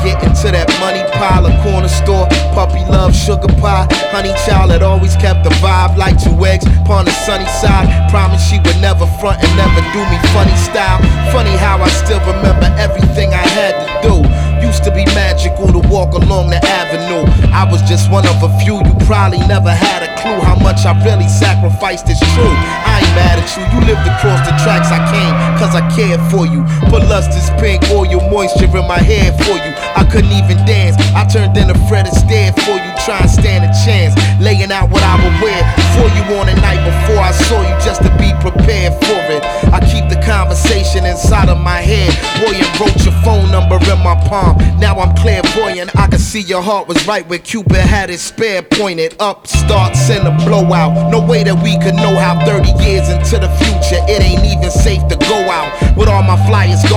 getting to that money pile, a corner store, puppy love, sugar pie. Honey child had always kept the vibe like 2 eggs upon the sunny side. Promised she would never front and never do me funny style. Funny how I still remember everything I had to do. Used to be magical to walk along the avenue. I was just one of a few. You probably never had a clue how much I really sacrificed. It's true, I ain't mad at you. You lived across the tracks I came, cause I cared for you. Put lustrous pink oil moisture in my hair for you. I couldn't even dance, I turned in a Fred Astaire for you. Try and stand a chance, laying out what I would wear for you on the night before I saw you, just to be prepared for it. I keep the conversation inside of my head. Boy, you wrote your phone number in my palm. Now I'm clairvoyant, I can see your heart was right where Cupid had his spear pointed up. Starts in a blowout. No way that we could know how 30 years into the future it ain't even safe to go out with all my flyers gone.